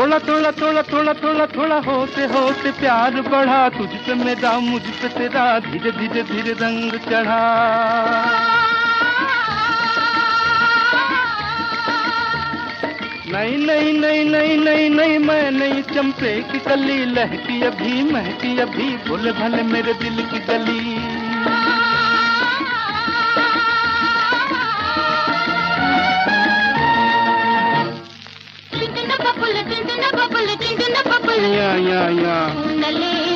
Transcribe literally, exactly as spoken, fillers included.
थोड़ा थोड़ा थोड़ा थोड़ा थोड़ा थोड़ा होते होते प्यार बढ़ा, तुझ पे मेरा मुझ पे तेरा धीरे धीरे धीरे रंग चढ़ा। नहीं नहीं नहीं नहीं नहीं नहीं मैं नहीं चंपे की कली, लहकी अभी महकी अभी भूले भले मेरे दिल की गली। या या या